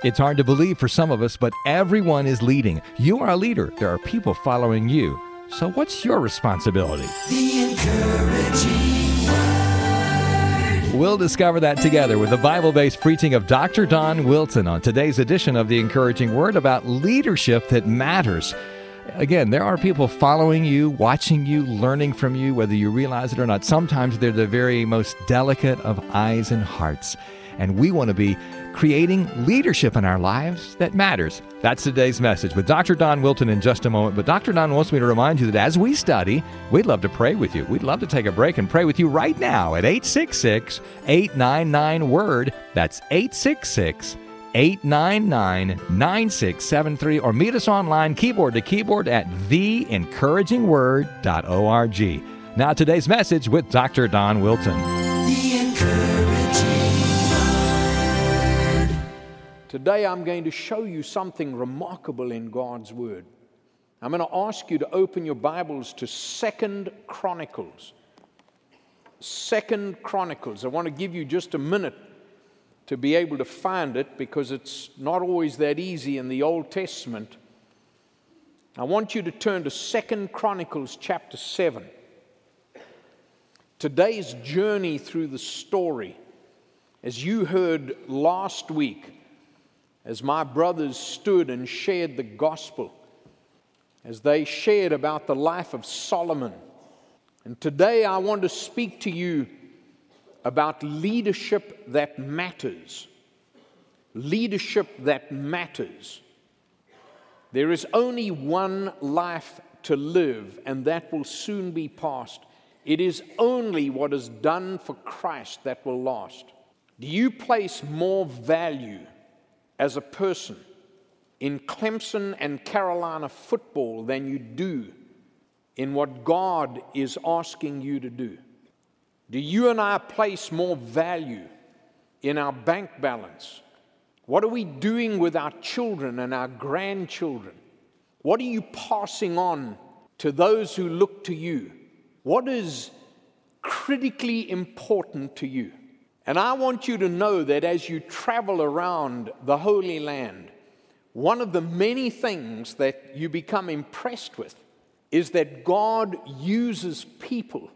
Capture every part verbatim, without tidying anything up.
It's hard to believe for some of us, but everyone is leading. You are a leader. There are people following you. So what's your responsibility? The Encouraging Word. We'll discover that together with the Bible-based preaching of Doctor Don Wilson on today's edition of The Encouraging Word about leadership that matters. Again, there are people following you, watching you, learning from you, whether you realize it or not. Sometimes they're the very most delicate of eyes and hearts. And we want to be creating leadership in our lives that matters. That's today's message with Doctor Don Wilson in just a moment. But Doctor Don wants me to remind you that as we study, we'd love to pray with you. We'd love to take a break and pray with you right now at eight six six, eight nine nine, WORD. That's eight six six, eight nine nine, nine six seven three. Or meet us online, keyboard to keyboard at the encouraging word dot org. Now today's message with Doctor Don Wilson. The Encouraging Word. Today I'm going to show you something remarkable in God's Word. I'm going to ask you to open your Bibles to Second Chronicles. Second Chronicles. I want to give you just a minute to be able to find it because it's not always that easy in the Old Testament. I want you to turn to Second Chronicles chapter seven. Today's journey through the story, as you heard last week, as my brothers stood and shared the gospel, as they shared about the life of Solomon. And today I want to speak to you about leadership that matters. Leadership that matters. There is only one life to live, and that will soon be past. It is only what is done for Christ that will last. Do you place more value as a person in Clemson and Carolina football than you do in what God is asking you to do? Do you and I place more value in our bank balance? What are we doing with our children and our grandchildren? What are you passing on to those who look to you? What is critically important to you? And I want you to know that as you travel around the Holy Land, one of the many things that you become impressed with is that God uses people,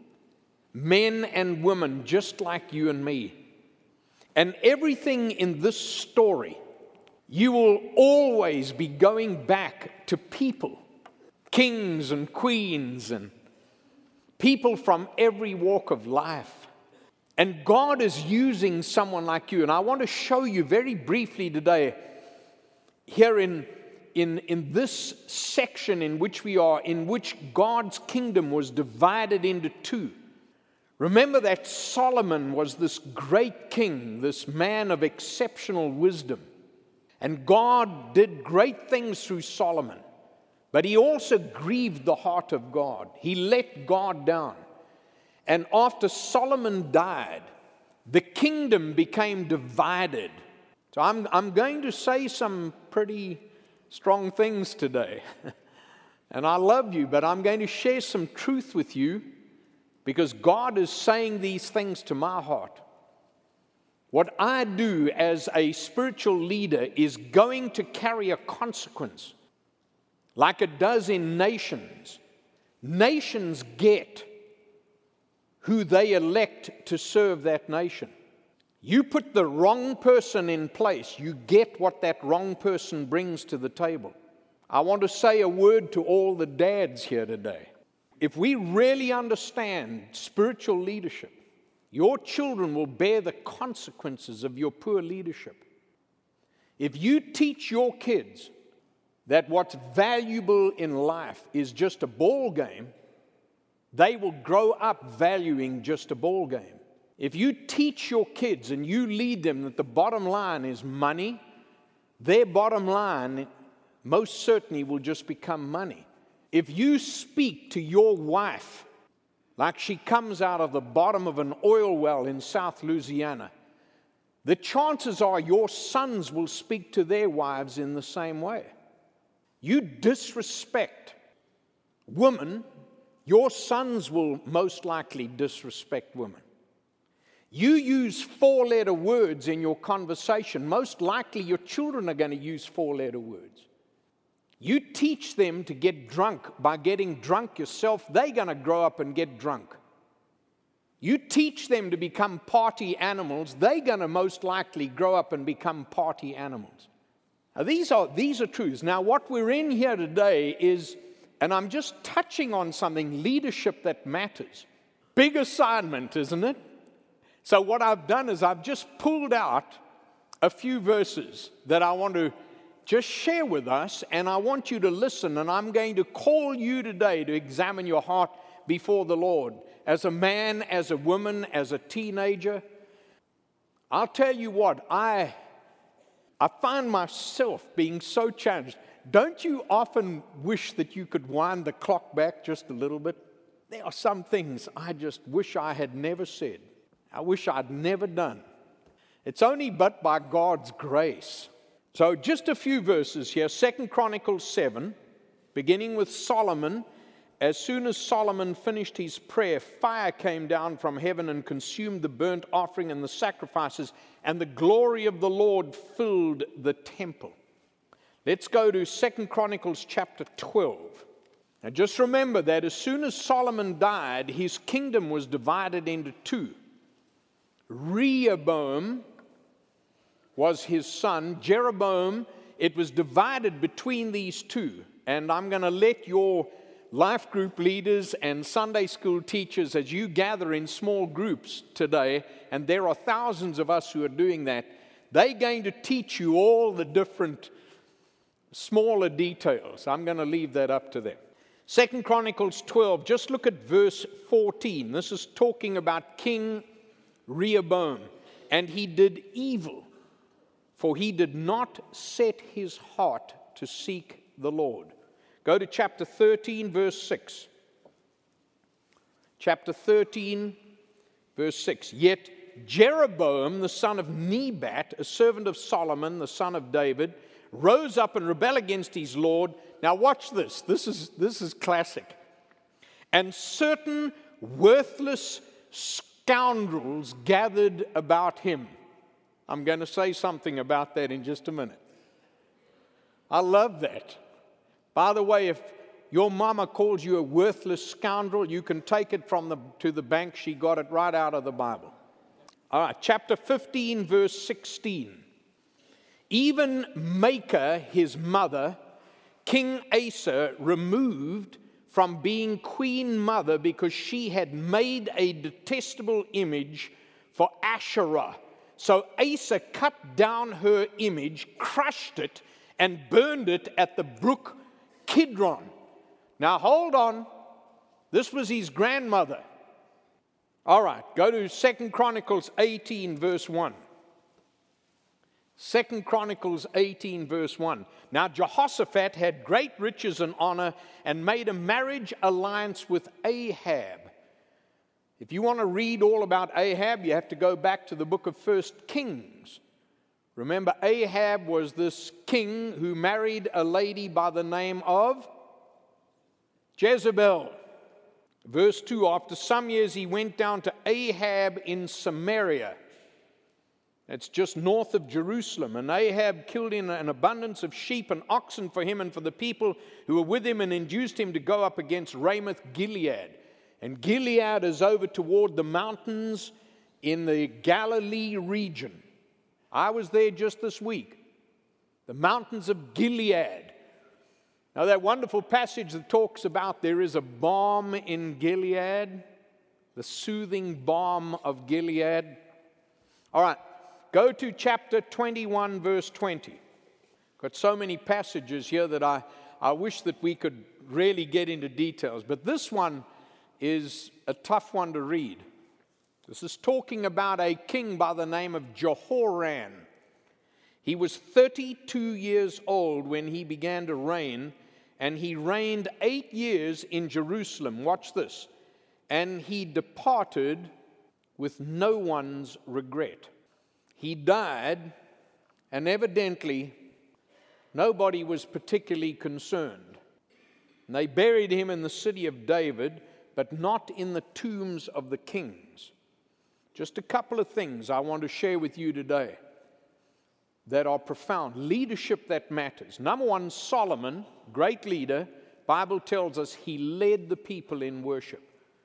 men and women just like you and me. And everything in this story, you will always be going back to people, kings and queens and people from every walk of life. And God is using someone like you. And I want to show you very briefly today, here in, in, in this section in which we are, in which God's kingdom was divided into two. Remember that Solomon was this great king, this man of exceptional wisdom. And God did great things through Solomon. But he also grieved the heart of God. He let God down. And after Solomon died, the kingdom became divided. So I'm, I'm going to say some pretty strong things today. And I love you, but I'm going to share some truth with you because God is saying these things to my heart. What I do as a spiritual leader is going to carry a consequence, like it does in nations. Nations get who they elect to serve that nation. You put the wrong person in place, you get what that wrong person brings to the table. I want to say a word to all the dads here today. If we really understand spiritual leadership, your children will bear the consequences of your poor leadership. If you teach your kids that what's valuable in life is just a ball game, they will grow up valuing just a ball game. If you teach your kids and you lead them that the bottom line is money, their bottom line most certainly will just become money. If you speak to your wife like she comes out of the bottom of an oil well in South Louisiana, the chances are your sons will speak to their wives in the same way. You disrespect women, your sons will most likely disrespect women. You use four-letter words in your conversation. Most likely your children are going to use four-letter words. You teach them to get drunk by getting drunk yourself, they're going to grow up and get drunk. You teach them to become party animals, they're going to most likely grow up and become party animals. Now, these are, these are truths. Now, what we're in here today is, and I'm just touching on something, leadership that matters. Big assignment, isn't it? So what I've done is I've just pulled out a few verses that I want to just share with us, and I want you to listen, and I'm going to call you today to examine your heart before the Lord. As a man, as a woman, as a teenager, I'll tell you what, I, I find myself being so challenged. Don't you often wish that you could wind the clock back just a little bit? There are some things I just wish I had never said. I wish I'd never done. It's only but by God's grace. So just a few verses here. Second Chronicles seven, beginning with Solomon. As soon as Solomon finished his prayer, fire came down from heaven and consumed the burnt offering and the sacrifices, and the glory of the Lord filled the temple. Let's go to Second Chronicles chapter twelve. Now just remember that as soon as Solomon died, his kingdom was divided into two. Rehoboam was his son. Jeroboam, it was divided between these two. And I'm going to let your life group leaders and Sunday school teachers, as you gather in small groups today, and there are thousands of us who are doing that, they're going to teach you all the different smaller details. I'm going to leave that up to them. Second Chronicles twelve, just look at verse fourteen. This is talking about King Rehoboam. And he did evil, for he did not set his heart to seek the Lord. Go to chapter thirteen, verse six. Chapter thirteen, verse six. Yet Jeroboam, the son of Nebat, a servant of Solomon, the son of David, rose up and rebelled against his Lord. Now watch this. This is, this is classic. And certain worthless scoundrels gathered about him. I'm going to say something about that in just a minute. I love that. By the way, if your mama calls you a worthless scoundrel, you can take it from the, to the bank. She got it right out of the Bible. All right, chapter fifteen, verse sixteen. Even Maachah, his mother, King Asa, removed from being queen mother because she had made a detestable image for Asherah. So Asa cut down her image, crushed it, and burned it at the brook Kidron. Now hold on. This was his grandmother. All right, go to Second Chronicles eighteen, verse one. Second Chronicles eighteen, verse one. Now Jehoshaphat had great riches and honor and made a marriage alliance with Ahab. If you want to read all about Ahab, you have to go back to the book of First Kings. Remember, Ahab was this king who married a lady by the name of Jezebel. Verse two, after some years he went down to Ahab in Samaria. It's just north of Jerusalem. And Ahab killed in an abundance of sheep and oxen for him and for the people who were with him, and induced him to go up against Ramoth Gilead. And Gilead is over toward the mountains in the Galilee region. I was there just this week. The mountains of Gilead. Now that wonderful passage that talks about there is a balm in Gilead, the soothing balm of Gilead. All right. Go to chapter twenty-one, verse twenty. Got so many passages here that I, I wish that we could really get into details. But this one is a tough one to read. This is talking about a king by the name of Jehoram. He was thirty-two years old when he began to reign, and he reigned eight years in Jerusalem. Watch this. And he departed with no one's regret. He died, and evidently nobody was particularly concerned. And they buried him in the city of David, but not in the tombs of the kings. Just a couple of things I want to share with you today that are profound. Leadership that matters. Number one, Solomon, great leader. Bible tells us he led the people in worship.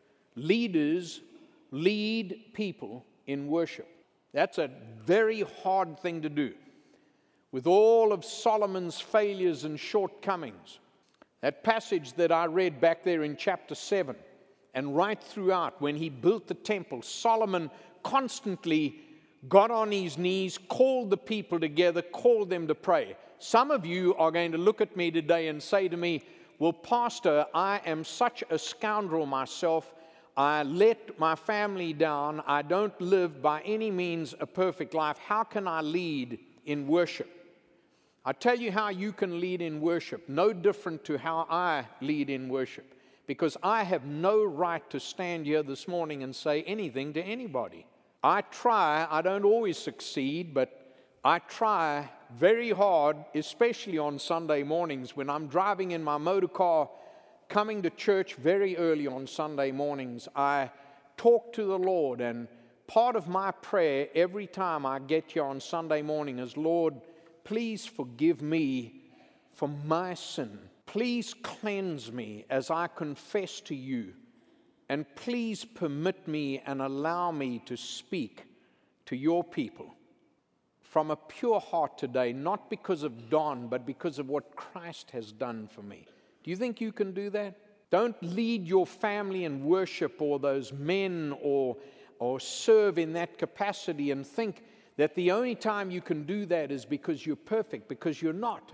Leaders lead people in worship. That's a very hard thing to do. With all of Solomon's failures and shortcomings, that passage that I read back there in chapter seven, and right throughout, when he built the temple, Solomon constantly got on his knees, called the people together, called them to pray. Some of you are going to look at me today and say to me, well, Pastor, I am such a scoundrel myself. I let my family down. I don't live by any means a perfect life. How can I lead in worship? I tell you how you can lead in worship, no different to how I lead in worship, because I have no right to stand here this morning and say anything to anybody. I try, I don't always succeed, but I try very hard, especially on Sunday mornings when I'm driving in my motor car, coming to church very early on Sunday mornings. I talk to the Lord, and part of my prayer every time I get here on Sunday morning is, Lord, please forgive me for my sin. Please cleanse me as I confess to you. And please permit me and allow me to speak to your people from a pure heart today, not because of Don, but because of what Christ has done for me. Do you think you can do that? Don't lead your family in worship or those men or, or serve in that capacity and think that the only time you can do that is because you're perfect, because you're not.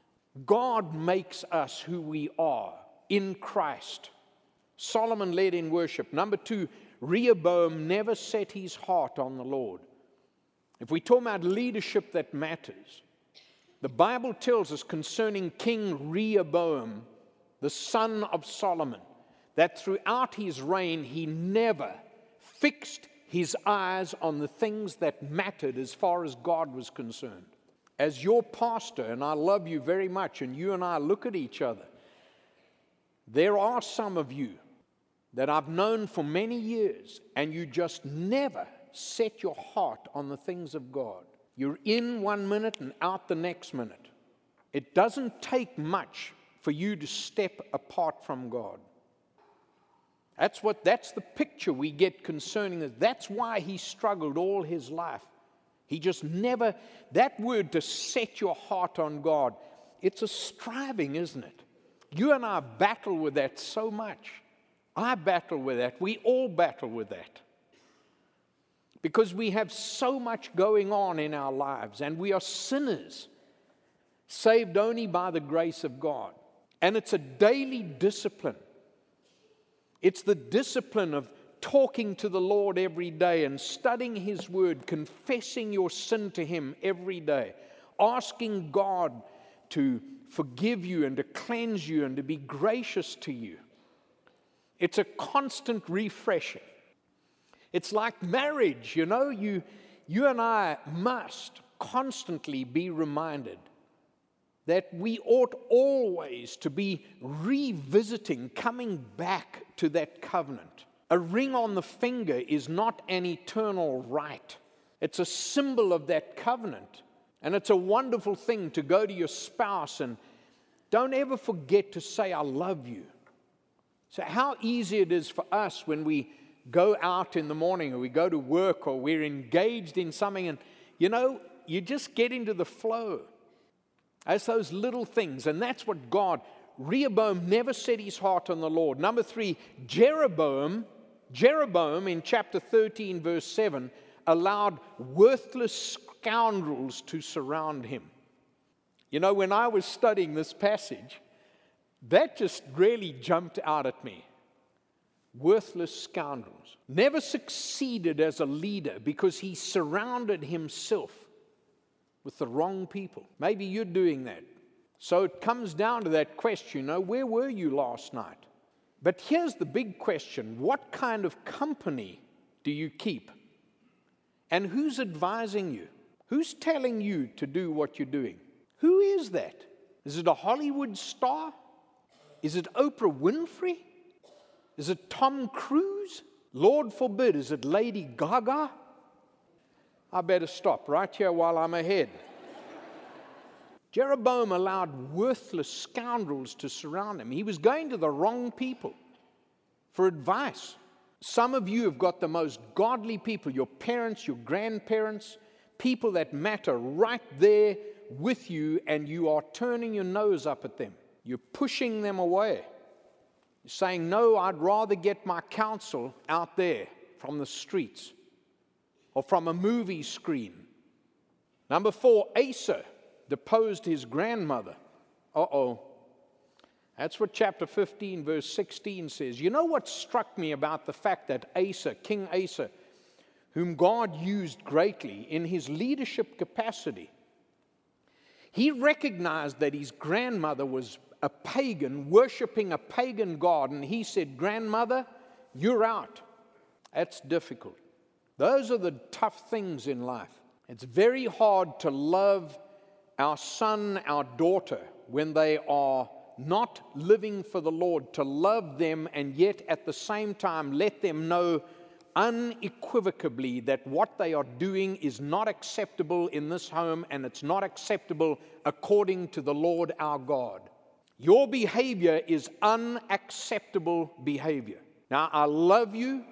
God makes us who we are in Christ. Solomon led in worship. Number two, Rehoboam never set his heart on the Lord. If we talk about leadership that matters, the Bible tells us concerning King Rehoboam, the son of Solomon, that throughout his reign he never fixed his eyes on the things that mattered as far as God was concerned. As your pastor, and I love you very much, and you and I look at each other, there are some of you that I've known for many years, and you just never set your heart on the things of God. You're in one minute and out the next minute. It doesn't take much for you to step apart from God. That's what, that's the picture we get concerning this. That's why he struggled all his life. He just never, that word to set your heart on God, it's a striving, isn't it? You and I battle with that so much. I battle with that. We all battle with that. Because we have so much going on in our lives, and we are sinners, saved only by the grace of God. And it's a daily discipline. It's the discipline of talking to the Lord every day and studying His Word, confessing your sin to Him every day, asking God to forgive you and to cleanse you and to be gracious to you. It's a constant refreshing. It's like marriage, you know, you, you and I must constantly be reminded that we ought always to be revisiting, coming back to that covenant. A ring on the finger is not an eternal right. It's a symbol of that covenant. And it's a wonderful thing to go to your spouse and don't ever forget to say, I love you. So how easy it is for us when we go out in the morning or we go to work or we're engaged in something and, you know, you just get into the flow. It's those little things, and that's what God, Rehoboam never set his heart on the Lord. Number three, Jeroboam, Jeroboam in chapter thirteen, verse seven, allowed worthless scoundrels to surround him. You know, when I was studying this passage, that just really jumped out at me. Worthless scoundrels. Never succeeded as a leader because he surrounded himself with the wrong people. Maybe you're doing that. So it comes down to that question, you know, where were you last night? But here's the big question. What kind of company do you keep? And who's advising you? Who's telling you to do what you're doing? Who is that? Is it a Hollywood star? Is it Oprah Winfrey? Is it Tom Cruise? Lord forbid, is it Lady Gaga? I better stop right here while I'm ahead. Jeroboam allowed worthless scoundrels to surround him. He was going to the wrong people for advice. Some of you have got the most godly people, your parents, your grandparents, people that matter right there with you, and you are turning your nose up at them. You're pushing them away. You're saying, no, I'd rather get my counsel out there from the streets or from a movie screen. Number four, Asa deposed his grandmother. Uh-oh. That's what chapter fifteen, verse sixteen says. You know what struck me about the fact that Asa, King Asa, whom God used greatly in his leadership capacity, he recognized that his grandmother was a pagan, worshiping a pagan god, and he said, grandmother, you're out. That's difficult. Those are the tough things in life. It's very hard to love our son, our daughter, when they are not living for the Lord, to love them and yet at the same time let them know unequivocally that what they are doing is not acceptable in this home, and it's not acceptable according to the Lord our God. Your behavior is unacceptable behavior. Now, I love you.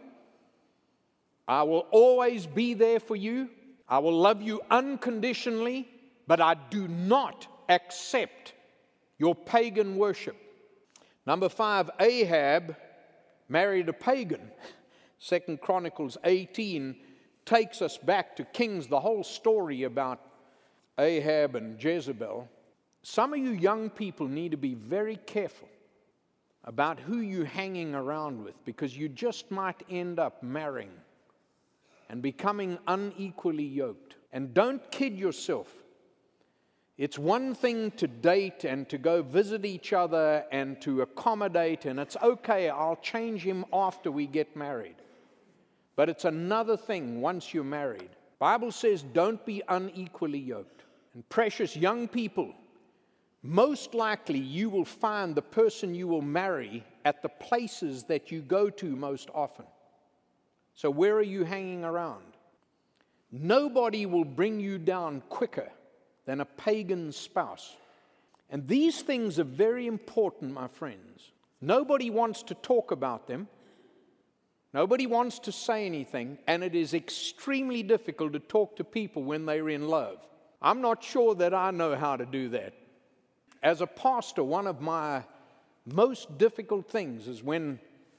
I will always be there for you. I will love you unconditionally, but I do not accept your pagan worship. Number five, Ahab married a pagan. Second Chronicles eighteen takes us back to Kings, the whole story about Ahab and Jezebel. Some of you young people need to be very careful about who you're hanging around with, because you just might end up marrying and becoming unequally yoked. And don't kid yourself. It's one thing to date and to go visit each other and to accommodate, and it's okay, I'll change him after we get married. But it's another thing once you're married. Bible says don't be unequally yoked. And precious young people, most likely you will find the person you will marry at the places that you go to most often. So where are you hanging around? Nobody will bring you down quicker than a pagan spouse. And these things are very important, my friends. Nobody wants to talk about them. Nobody wants to say anything, and it is extremely difficult to talk to people when they're in love. I'm not sure that I know how to do that. As a pastor, one of my most difficult things is when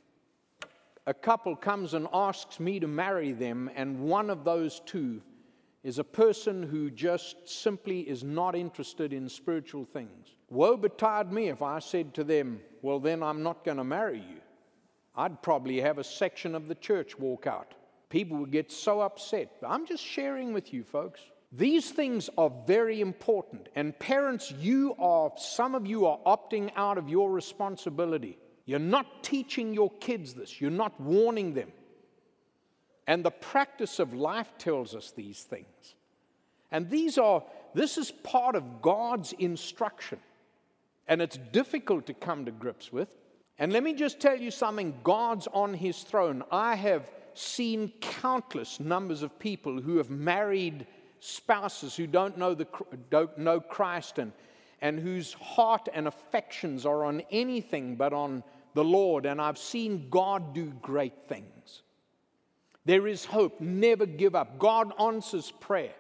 a couple comes and asks me to marry them, and one of those two is a person who just simply is not interested in spiritual things. Woe betide me if I said to them, well, then I'm not going to marry you. I'd probably have a section of the church walk out. People would get so upset. I'm just sharing with you, folks. These things are very important. And parents, you are, some of you are opting out of your responsibility. You're not teaching your kids this. You're not warning them. And the practice of life tells us these things. And these are, this is part of God's instruction. And it's difficult to come to grips with. And let me just tell you something, God's on his throne. I have seen countless numbers of people who have married spouses who don't know the don't know Christ, and, and whose heart and affections are on anything but on the Lord. And I've seen God do great things. There is hope. Never give up. God answers prayer.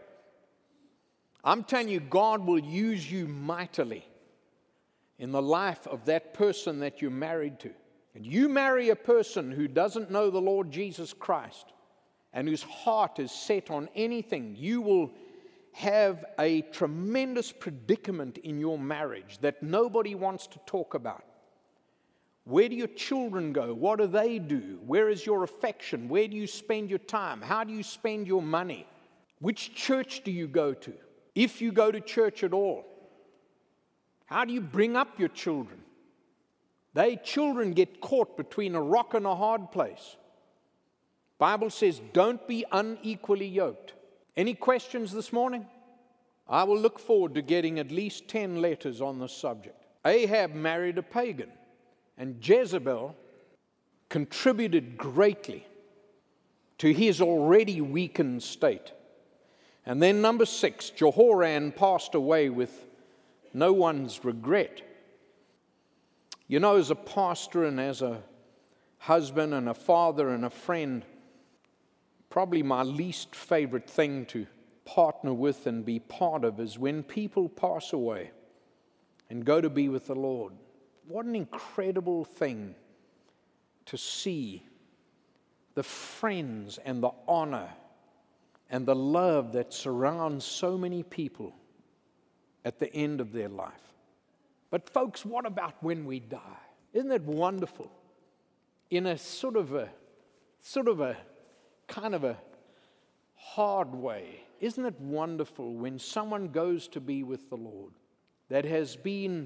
I'm telling you, God will use you mightily in the life of that person that you're married to. And you marry a person who doesn't know the Lord Jesus Christ and whose heart is set on anything, you will have a tremendous predicament in your marriage that nobody wants to talk about. Where do your children go? What do they do? Where is your affection? Where do you spend your time? How do you spend your money? Which church do you go to? If you go to church at all. How do you bring up your children? They children get caught between a rock and a hard place. Bible says don't be unequally yoked. Any questions this morning? I will look forward to getting at least ten letters on this subject. Ahab married a pagan. And Jezebel contributed greatly to his already weakened state. And then number six, Jehoram passed away with no one's regret. You know, as a pastor and as a husband and a father and a friend, probably my least favorite thing to partner with and be part of is when people pass away and go to be with the Lord. What an incredible thing to see the friends and the honor and the love that surrounds so many people at the end of their life. But folks, what about when we die? Isn't that wonderful? In a sort of a, sort of a, kind of a hard way. Isn't it wonderful when someone goes to be with the Lord that has been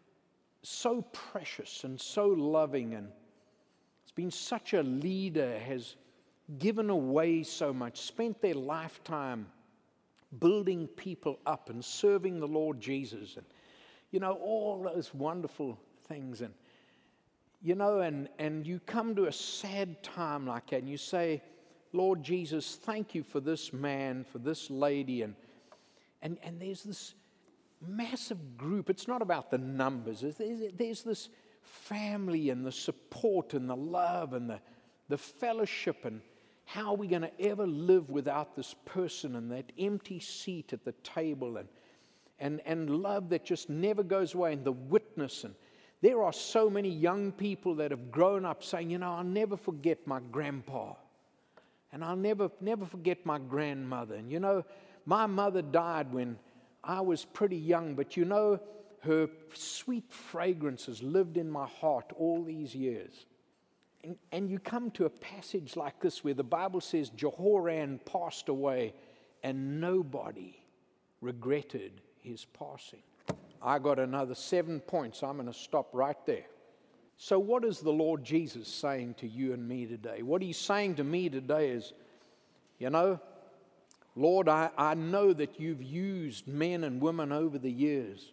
so precious and so loving and has been such a leader, has given away so much, spent their lifetime building people up and serving the Lord Jesus, and you know, all those wonderful things. And you know, and, and you come to a sad time like that and you say, Lord Jesus, thank you for this man, for this lady, and and, and there's this massive group. It's not about the numbers. There's, there's this family and the support and the love and the, the fellowship, and how are we going to ever live without this person, and that empty seat at the table, and and and love that just never goes away, and the witness. And there are so many young people that have grown up saying, you know, I'll never forget my grandpa, and I'll never never forget my grandmother. And you know, my mother died when I was pretty young, but you know, her sweet fragrance has lived in my heart all these years. And, and you come to a passage like this where the Bible says Jehoram passed away and nobody regretted his passing. I got another seven points. I'm going to stop right there. So what is the Lord Jesus saying to you and me today? What he's saying to me today is, you know, Lord, I, I know that you've used men and women over the years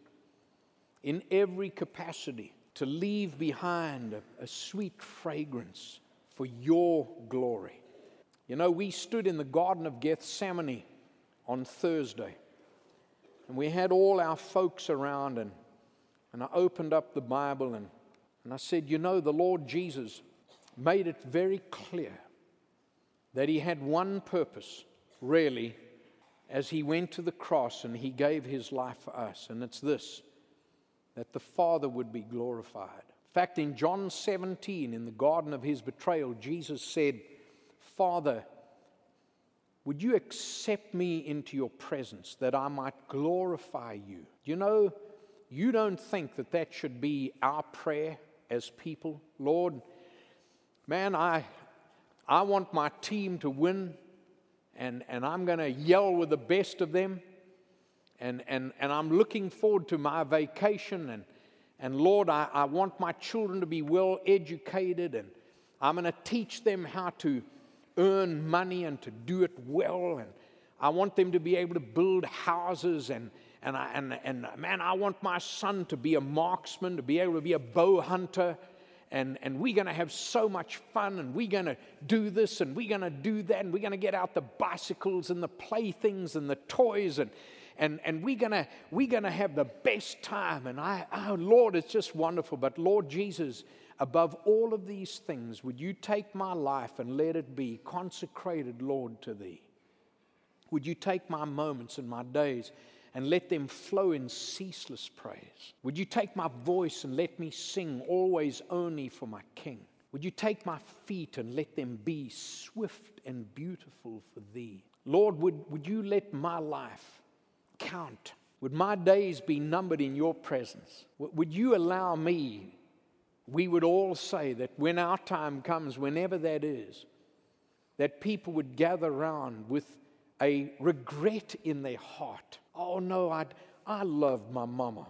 in every capacity to leave behind a, a sweet fragrance for your glory. You know, we stood in the Garden of Gethsemane on Thursday, and we had all our folks around, and, and I opened up the Bible, and, and I said, you know, the Lord Jesus made it very clear that he had one purpose, really, as he went to the cross and he gave his life for us, and it's this: that the Father would be glorified. In fact, in John seventeen, in the garden of his betrayal, Jesus said, Father, would you accept me into your presence that I might glorify you? You know, you don't think that that should be our prayer as people. Lord, man, I, I want my team to win, and, and I'm going to yell with the best of them. And, and, and I'm looking forward to my vacation. And, and Lord, I, I want my children to be well educated. And I'm going to teach them how to earn money and to do it well. And I want them to be able to build houses. And, and, I, and, and man, I want my son to be a marksman, to be able to be a bow hunter. And, and we're going to have so much fun, and we're going to do this, and we're going to do that, and we're going to get out the bicycles and the playthings and the toys, and And, and we're gonna we're gonna have the best time. And I, oh Lord, it's just wonderful. But Lord Jesus, above all of these things, would you take my life and let it be consecrated, Lord, to thee? Would you take my moments and my days and let them flow in ceaseless praise? Would you take my voice and let me sing always only for my King? Would you take my feet and let them be swift and beautiful for thee? Lord, would, would you let my life count? Would my days be numbered in your presence? Would you allow me, we would all say that when our time comes, whenever that is, that people would gather around with a regret in their heart. Oh no, I I love my mama.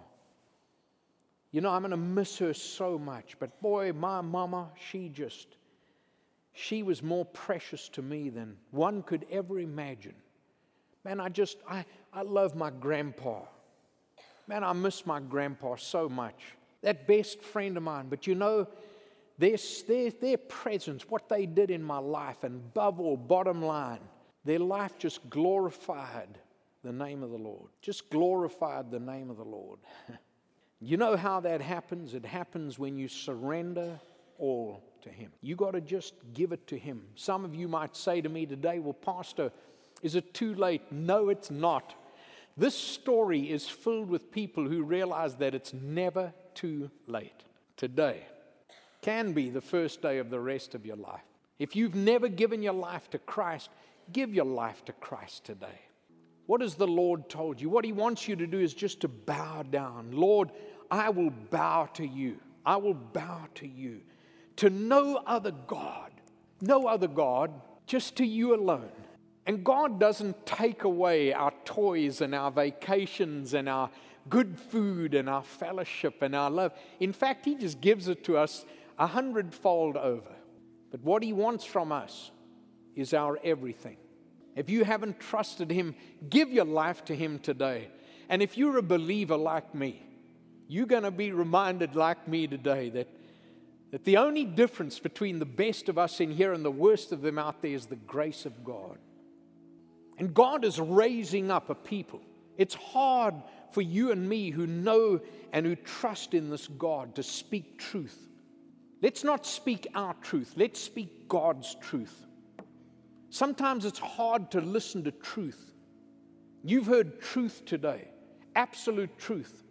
You know, I'm going to miss her so much. But boy, my mama, she just, she was more precious to me than one could ever imagine. Man, I just, I, I love my grandpa. Man, I miss my grandpa so much. That best friend of mine. But you know, Their, their, their presence, what they did in my life, and above all, bottom line, their life just glorified the name of the Lord. Just glorified the name of the Lord. You know how that happens? It happens when you surrender all to Him. You got to just give it to Him. Some of you might say to me today, well, Pastor, is it too late? No, it's not. This story is filled with people who realize that it's never too late. Today can be the first day of the rest of your life. If you've never given your life to Christ, give your life to Christ today. What has the Lord told you? What He wants you to do is just to bow down. Lord, I will bow to you. I will bow to you. To no other God, no other God, just to you alone. And God doesn't take away our toys and our vacations and our good food and our fellowship and our love. In fact, He just gives it to us a hundredfold over. But what He wants from us is our everything. If you haven't trusted Him, give your life to Him today. And if you're a believer like me, you're going to be reminded like me today that, that the only difference between the best of us in here and the worst of them out there is the grace of God. And God is raising up a people. It's hard for you and me who know and who trust in this God to speak truth. Let's not speak our truth. Let's speak God's truth. Sometimes it's hard to listen to truth. You've heard truth today, absolute truth.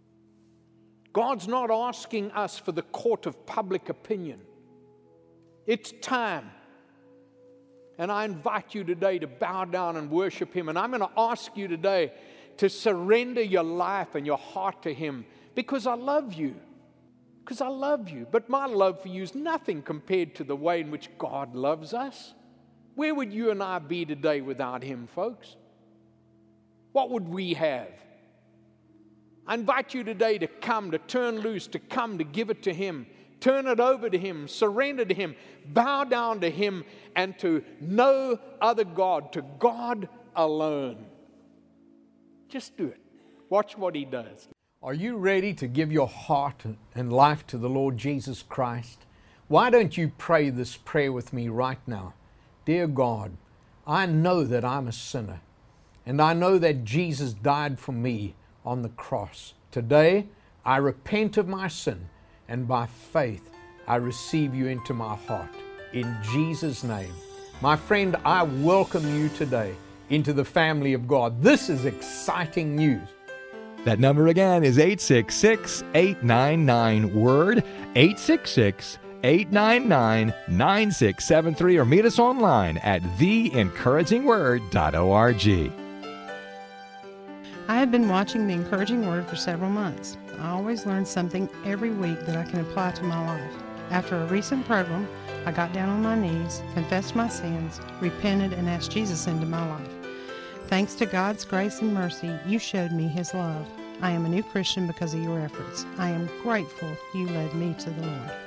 God's not asking us for the court of public opinion. It's time. And I invite you today to bow down and worship Him. And I'm going to ask you today to surrender your life and your heart to Him, because I love you. Because I love you. But my love for you is nothing compared to the way in which God loves us. Where would you and I be today without Him, folks? What would we have? I invite you today to come, to turn loose, to come, to give it to Him. Turn it over to Him, surrender to Him, bow down to Him, and to no other God, to God alone. Just do it. Watch what He does. Are you ready to give your heart and life to the Lord Jesus Christ? Why don't you pray this prayer with me right now? Dear God, I know that I'm a sinner, and I know that Jesus died for me on the cross. Today, I repent of my sin, and by faith, I receive you into my heart. In Jesus' name. My friend, I welcome you today into the family of God. This is exciting news. That number again is eight six six, eight nine nine, WORD, eight six six, eight nine nine, nine six seven three, or meet us online at the encouraging word dot org. I have been watching The Encouraging Word for several months. I always learn something every week that I can apply to my life. After a recent program, I got down on my knees, confessed my sins, repented, and asked Jesus into my life. Thanks to God's grace and mercy, you showed me His love. I am a new Christian because of your efforts. I am grateful you led me to the Lord.